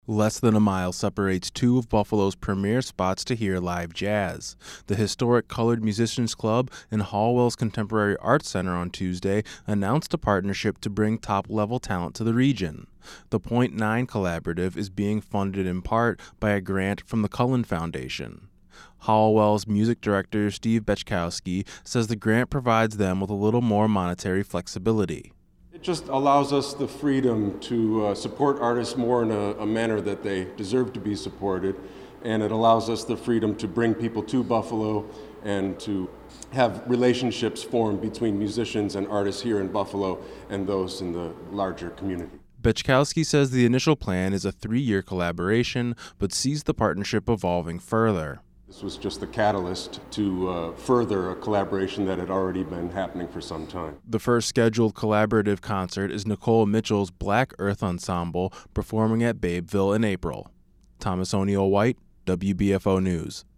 Less than a mile separates two of Buffalo's premier spots to hear live jazz. The historic Colored Musicians Club and Hallwell's Contemporary Arts Center on Tuesday announced a partnership to bring top-level talent to the region. The Point Nine Collaborative is being funded in part by a grant from the Cullen Foundation. Hallwell's music director Steve Bechkowski says the grant provides them with a little more monetary flexibility. It just allows us the freedom to support artists more in a manner that they deserve to be supported, and it allows us the freedom to bring people to Buffalo and to have relationships formed between musicians and artists here in Buffalo and those in the larger community. Bechkowski says the initial plan is a 3-year collaboration, but sees the partnership evolving further. This was just the catalyst to further a collaboration that had already been happening for some time. The first scheduled collaborative concert is Nicole Mitchell's Black Earth Ensemble performing at Babeville in April. Thomas O'Neill White, WBFO News.